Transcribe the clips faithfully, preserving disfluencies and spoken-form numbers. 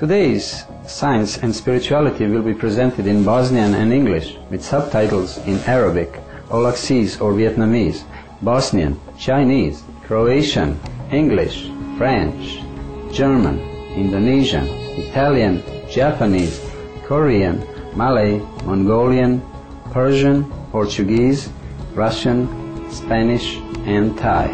Today's science and spirituality will be presented in Bosnian and English with subtitles in Arabic, Olaxese or Vietnamese, Bosnian, Chinese, Croatian, English, French, German, Indonesian, Italian, Japanese, Korean, Malay, Mongolian, Persian, Portuguese, Russian, Spanish, and Thai.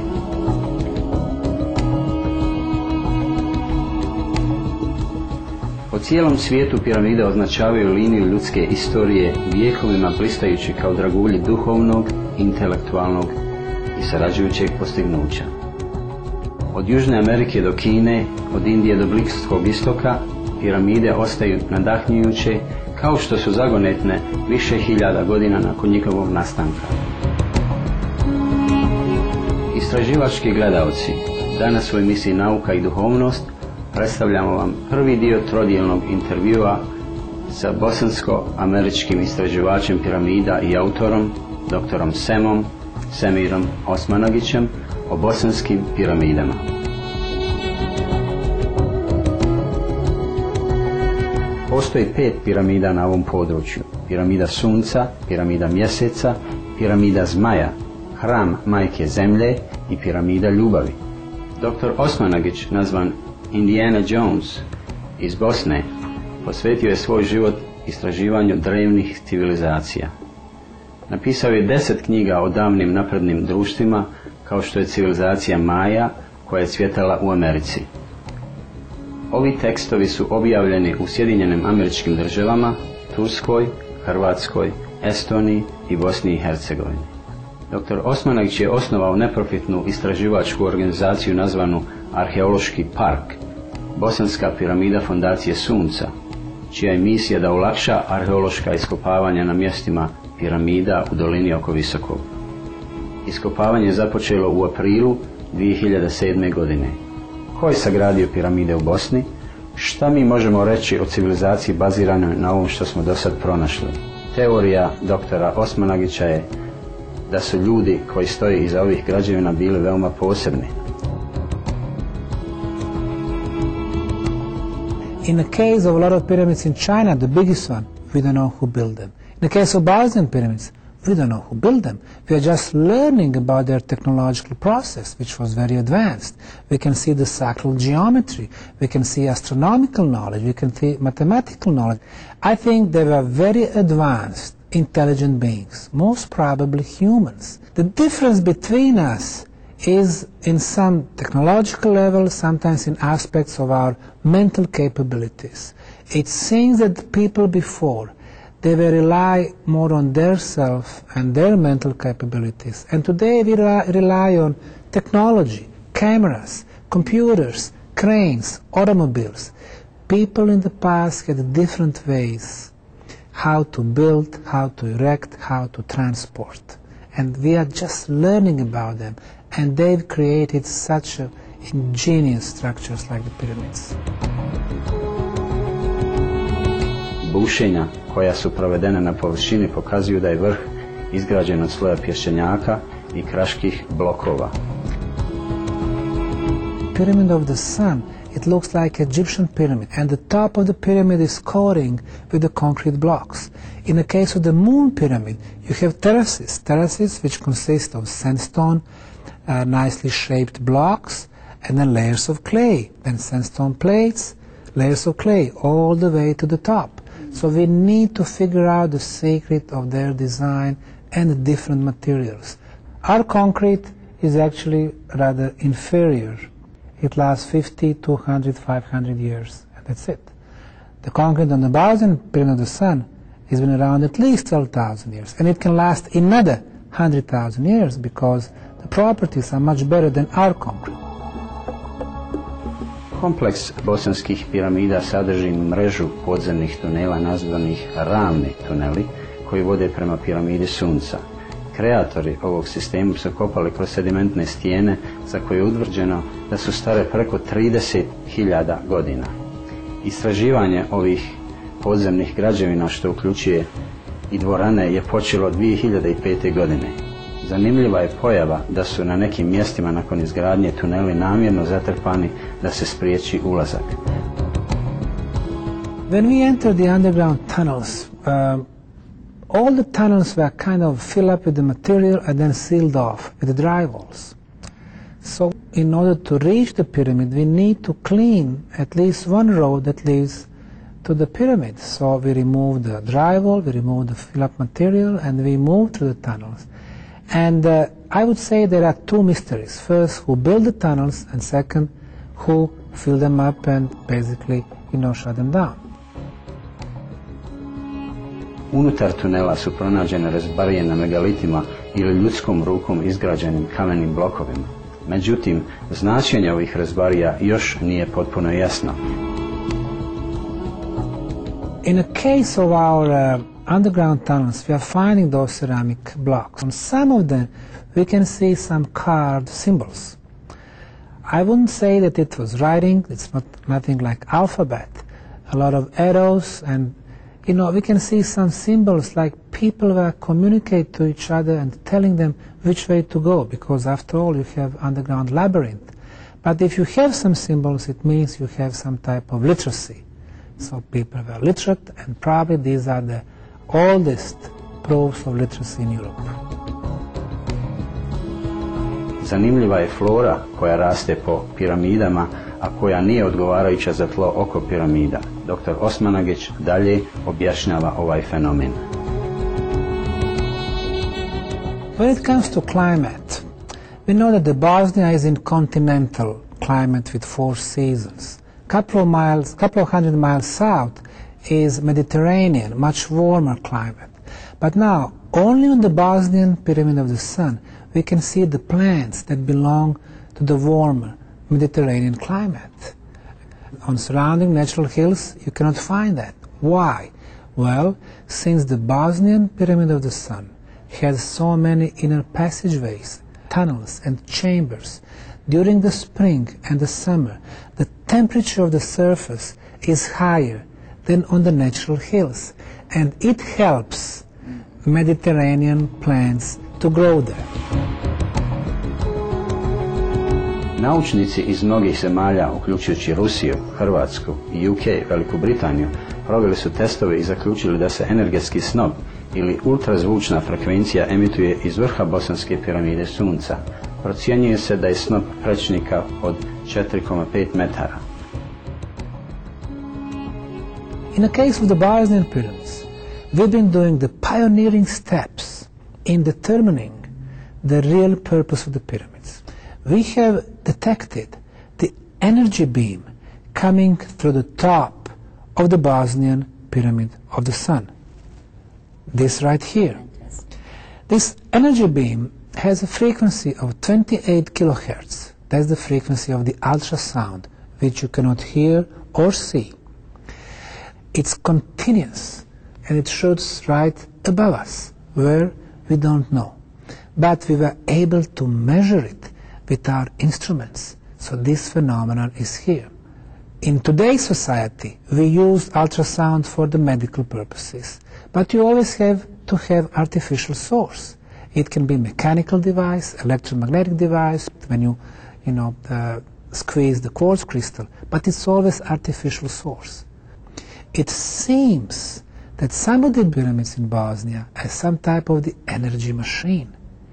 Po cijelom svijetu piramide označavaju liniju ljudske istorije, vijekovima blistajući kao dragulji duhovnog, intelektualnog i sarađujućeg postignuća. Od Južne Amerike do Kine, od Indije do Bliskog istoka, piramide ostaju nadahnjujuće kao što su zagonetne više hiljada godina nakon njihovog nastanka. Istraživački gledaoci, danas u emisiji Nauka i duhovnost predstavljamo vam prvi dio trodijelnog intervjua sa bosansko-američkim istraživačem piramida i autorom, doktorom Semom, Semirom Osmanagićem, o bosanskim piramidama. Postoji pet piramida na ovom području. Piramida Sunca, piramida Mjeseca, piramida Zmaja, hram Majke Zemlje i piramida Ljubavi. Doktor Osmanagić, nazvan Indiana Jones iz Bosne, posvetio je svoj život istraživanju drevnih civilizacija. Napisao je deset knjiga o davnim naprednim društvima, kao što je civilizacija Maja, koja je cvjetala u Americi. Ovi tekstovi su objavljeni u Sjedinjenim Američkim Državama, Turskoj, Hrvatskoj, Estoniji i Bosni i Hercegovini. Doktor Osmanagić je osnovao neprofitnu istraživačku organizaciju nazvanu Arheološki park, Bosanska piramida Fondacije Sunca, čija je misija da olakša arheološka iskopavanja na mjestima piramida u dolini oko Visokog. Iskopavanje je započelo u aprilu dvije hiljade sedme. godine. Ko je sagradio piramide u Bosni? Šta mi možemo reći o civilizaciji baziranoj na ovom što smo do sad pronašli? Teorija doktora Osmanagića je da su ljudi koji stoje iza ovih građevina bili veoma posebni. In the case of a lot of pyramids in China, the biggest one, we don't know who built them. In the case of Bosnian pyramids, we don't know who built them. We are just learning about their technological process, which was very advanced. We can see the sacral geometry. We can see astronomical knowledge. We can see mathematical knowledge. I think they were very advanced, intelligent beings, most probably humans. The difference between us is in some technological level, sometimes in aspects of our mental capabilities. It seems that the people before, they will rely more on their self and their mental capabilities. And today we rely on technology, cameras, computers, cranes, automobiles. People in the past had different ways how to build, how to erect, how to transport. And we are just learning about them. And they've created such a ingenious structures like the pyramids. Bušenja koja su provedena na površini pokazuju da je vrh izgrađen od sloja pješčenjaka i kraških blokova. Pyramid of the Sun, it looks like Egyptian pyramid, and the top of the pyramid is coating with the concrete blocks. In the case of the Moon pyramid, you have terraces, terraces which consist of sandstone, uh, nicely shaped blocks, and then layers of clay, then sandstone plates, layers of clay, all the way to the top. So we need to figure out the secret of their design and the different materials. Our concrete is actually rather inferior. It lasts fifty, two hundred, five hundred years, and that's it. The concrete on the Bosnian Pyramid of the Sun has been around at least twelve thousand years, and it can last another one hundred thousand years because the properties are much better than our concrete. Kompleks bosanskih piramida sadrži mrežu podzemnih tunela nazvanih ravni tuneli koji vode prema piramidi Sunca. Kreatori ovog sistema su kopali kroz sedimentne stijene za koje je utvrđeno da su stare preko trideset hiljada godina. Istraživanje ovih podzemnih građevina, što uključuje i dvorane, je počelo dvije hiljade pete. godine. Zanimljiva je pojava da su na nekim mjestima nakon izgradnje tuneli namjerno zatrpani da se spriječi ulazak. When we entered the underground tunnels, um, all the tunnels were kind of filled up with the material and then sealed off with the drywalls. So in order to reach the pyramid, we need to clean at least one road that leads to the pyramid. So we removed the drywall, we removed the fill-up material, and we moved through the tunnels. And uh, I would say there are two mysteries. First, who built the tunnels, and second, who filled them up and basically, you know, shut them down. Unutar tunela su pronađene rezbarije na megalitima ili ljudskom rukom izgrađenim kamenim blokovima. Međutim, značenje ovih rezbarija još nije potpuno jasno. In a case of our uh, underground tunnels, we are finding those ceramic blocks. On some of them, we can see some carved symbols. I wouldn't say that it was writing, it's not nothing like alphabet. A lot of arrows, and you know, we can see some symbols like people were communicate to each other and telling them which way to go, because after all you have underground labyrinth. But if you have some symbols, it means you have some type of literacy. So people were literate, and probably these are the oldest proofs of literacy in Europe. Zanimljiva je flora koja raste po piramidama, a koja nije odgovarajuća za tlo oko piramida. doktor Osmanagić dalje objašnjava ovaj fenomen. When it comes to climate, we know that the Bosnia is in continental climate with four seasons. Couple of miles, couple of hundred miles south is Mediterranean, much warmer climate. But now, only on the Bosnian Pyramid of the Sun, we can see the plants that belong to the warmer Mediterranean climate. On surrounding natural hills, you cannot find that. Why? Well, since the Bosnian Pyramid of the Sun has so many inner passageways, tunnels and chambers, during the spring and the summer, the temperature of the surface is higher than on the natural hills, and it helps Mediterranean plants to grow there. Naučnici iz mnogih zemalja, uključujući Rusiju, Hrvatsku i U K, Veliku Britaniju, proveli su testove i zaključili da se energetski snop ili ultrazvučna frekvencija emituje iz vrha Bosanske piramide Sunca. Procjenjuje se da je snop prečnika od četiri zarez pet metara. In the case of the Bosnian pyramids, we've been doing the pioneering steps in determining the real purpose of the pyramids. We have detected the energy beam coming through the top of the Bosnian Pyramid of the Sun. This right here. This energy beam has a frequency of twenty-eight kilohertz. That's the frequency of the ultrasound, which you cannot hear or see. It's continuous, and it shoots right above us, where we don't know. But we were able to measure it with our instruments, so this phenomenon is here. In today's society, we use ultrasound for the medical purposes, but you always have to have artificial source. It can be mechanical device, electromagnetic device, when you, you know, uh, squeeze the quartz crystal, but it's always artificial source. It seems that some of the pyramids in Bosnia have some type of the energy machine.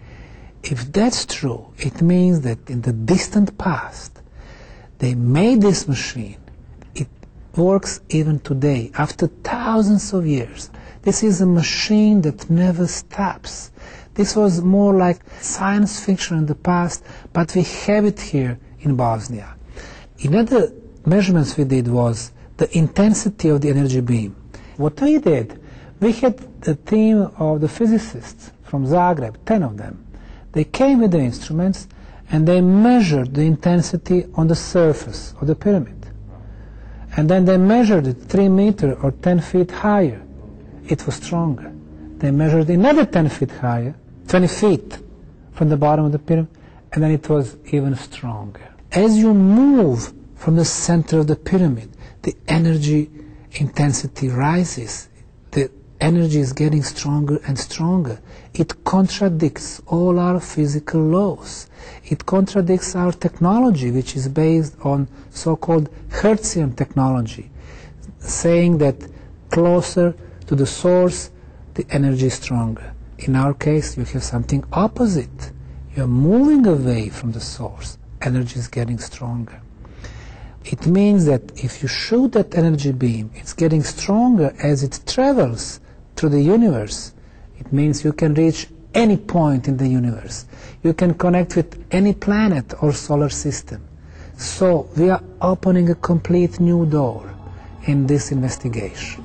If that's true, it means that in the distant past, they made this machine. It works even today, after thousands of years. This is a machine that never stops. This was more like science fiction in the past, but we have it here in Bosnia. Another measurements we did was the intensity of the energy beam. What we did, we had the team of the physicists from Zagreb, ten of them. They came with the instruments and they measured the intensity on the surface of the pyramid. And then they measured it three meter or ten feet higher. It was stronger. They measured another ten feet higher, twenty feet from the bottom of the pyramid, and then it was even stronger. As you move from the center of the pyramid, the energy intensity rises. The energy is getting stronger and stronger. It contradicts all our physical laws. It contradicts our technology, which is based on so-called Hertzian technology. saying that closer to the source, the energy is stronger. In our case, you have something opposite. You are moving away from the source. Energy is getting stronger. It means that if you shoot that energy beam, it's getting stronger as it travels through the universe. It means you can reach any point in the universe. You can connect with any planet or solar system. So we are opening a complete new door in this investigation.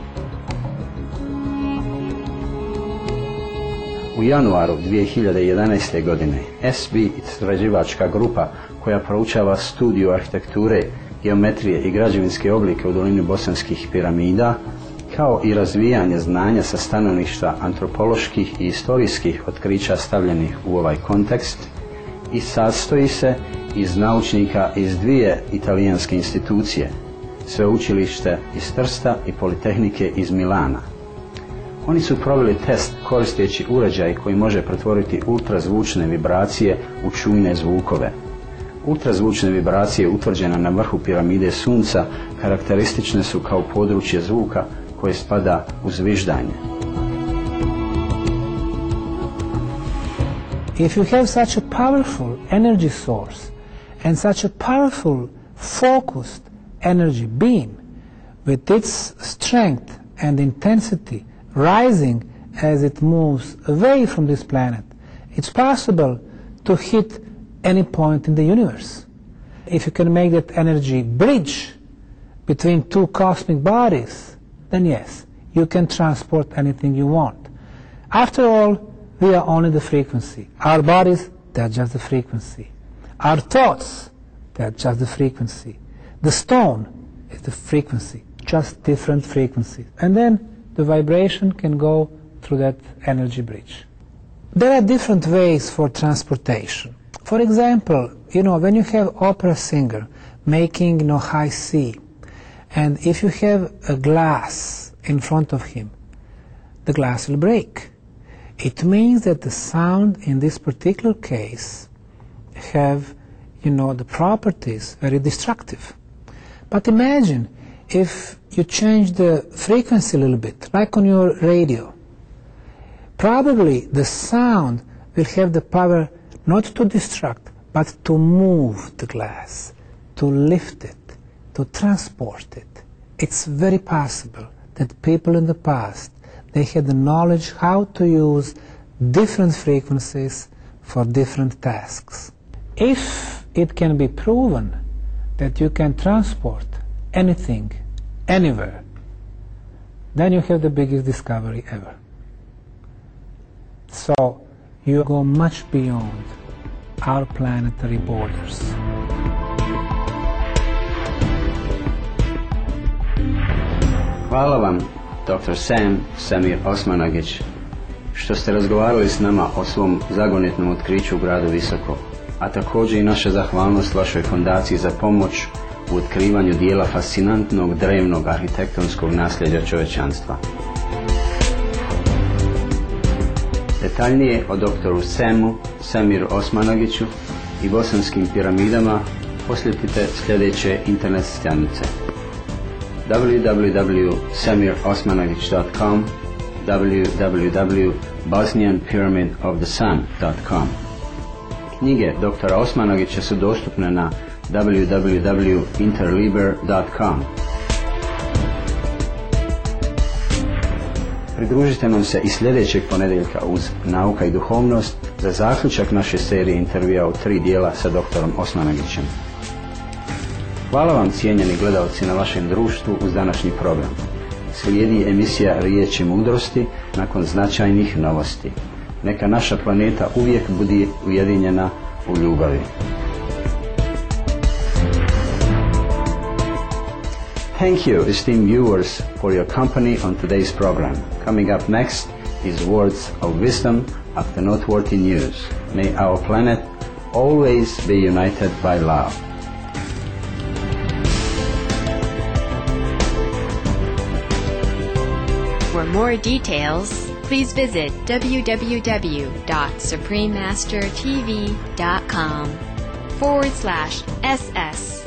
U januaru dvije hiljade jedanaeste. godine S B istraživačka grupa koja proučava studiju arhitekture, geometrije i građevinske oblike u dolini Bosanskih piramida, kao i razvijanje znanja sa stanovišta antropoloških i historijskih otkrića stavljenih u ovaj kontekst, i sastoji se iz naučnika iz dvije italijanske institucije, sveučilište iz Trsta i Politehnike iz Milana. Oni su proveli test koristeći uređaj koji može pretvoriti ultrazvučne vibracije u čujne zvukove. Ultrazvučne vibracije utvrđene na vrhu piramide Sunca karakteristične su kao područje zvuka koje spada u zviždanje. If you have such a powerful energy source and such a powerful focused energy beam with its strength and intensity rising as it moves away from this planet, it's possible to hit any point in the universe. If you can make that energy bridge between two cosmic bodies, then yes, you can transport anything you want. After all, we are only the frequency. Our bodies, they are just the frequency. Our thoughts, they are just the frequency. The stone is the frequency, just different frequencies. And then the vibration can go through that energy bridge. There are different ways for transportation. For example, you know, when you have opera singer making, you know, high C, and if you have a glass in front of him, the glass will break. It means that the sound in this particular case have, you know, the properties very destructive. But imagine if you change the frequency a little bit, like on your radio. Probably the sound will have the power not to destruct, but to move the glass, to lift it, to transport it. It's very possible that people in the past, they had the knowledge how to use different frequencies for different tasks. If it can be proven that you can transport anything, anywhere, then you have the biggest discovery ever. So you go much beyond our planetary borders. Hvala vam, doktor Sam Samir Osmanagić, što ste razgovarali s nama o svom zagonetnom otkriću u gradu Visoko, a također i naša zahvalnost vašoj fondaciji za pomoć u otkrivanju dijela fascinantnog drevnog arhitektonskog nasljeđa čovječanstva. Detaljnije o doktoru Samu Samiru Osmanagiću i bosanskim piramidama posjetite sljedeće internet stranice: w w w dot samir osmanagić dot com, w w w dot bosnian pyramid of the sun dot com. Knjige doktora Osmanagića su dostupne na w w w dot interliber dot com. Pridružite nam se i sljedećeg ponedjeljka uz Nauka i duhovnost za zaključak naše serije intervjua u tri dijela sa doktorom Osmanagićem. Hvala vam, cijenjeni gledalci, na vašem društvu uz današnji program. Slijedi emisija Riječi mudrosti nakon značajnih novosti. Neka naša planeta uvijek bude ujedinjena u ljubavi. Thank you, esteemed viewers, for your company on today's program. Coming up next is Words of Wisdom after noteworthy news. May our planet always be united by love. For more details, please visit w w w dot supreme master t v dot com forward slash S S.